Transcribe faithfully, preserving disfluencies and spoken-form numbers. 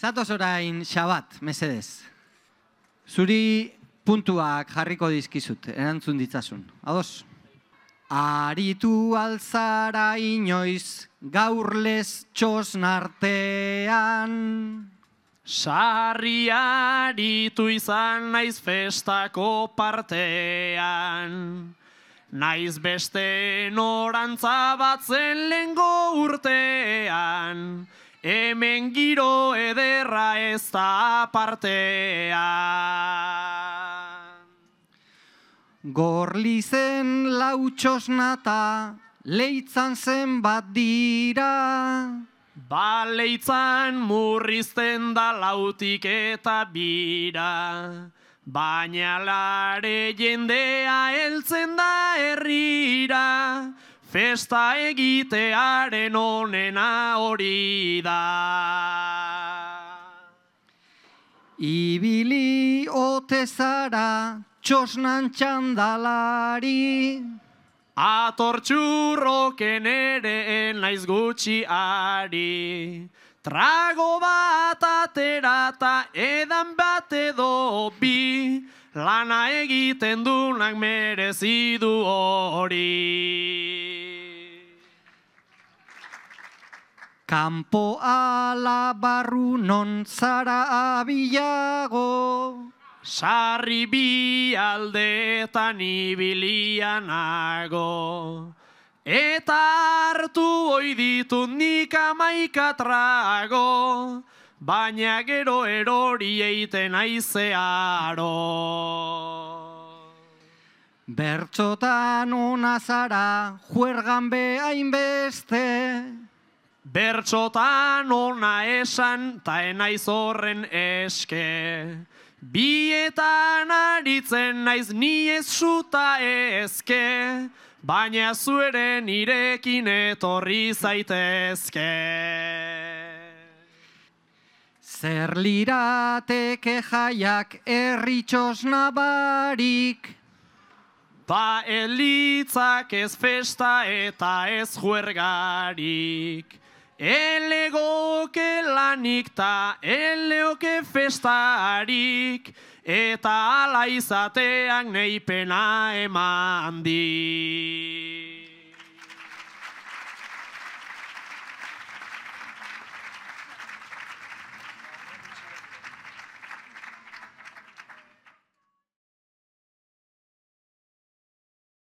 Zatoz orain Xabat, mesedez. Zuri puntuak jarriko dizkizut, erantzun ditzazun. Ados? Aritu alzara inoiz gaur lez txosnartean. Sarri aritu izan naiz festako partean. Naiz beste norantza batzen lengo urtean. Hemen giro ederra ez da partean. Gorlizen lautxosnata leitzan zen bat dira. Ba leitzan murrizten da lautik eta bira. Baina lare jendea heltzen da herrira. Festa egitearen onena hori da. Ibili ote zara txosnan txandalari. Atortxurroken ere naiz gutxi ari. Trago bat aterata edan bat edo bi. Lana egiten dunak merezi du hori. Kanpo ala barru non zara abilago. Sarri bi aldeetan ibilianago. Eta hartu ohi ditut nik amaika trago. Baina gero erori eiten aizearo. Bertxotan ona zara, juergan behainbeste. Bertxotan ona esan, ta enaiz horren eske. Bietan aritzen naiz ni ez suta ezke. Baina zueren irekin etorri zaitezke. Zer lirateke jaiak erritxosna barik. Ba elitzak ez festa eta ez juergarik. Elegoke lanik ta eleoke festarik. Eta ala izateak neipena eman dik.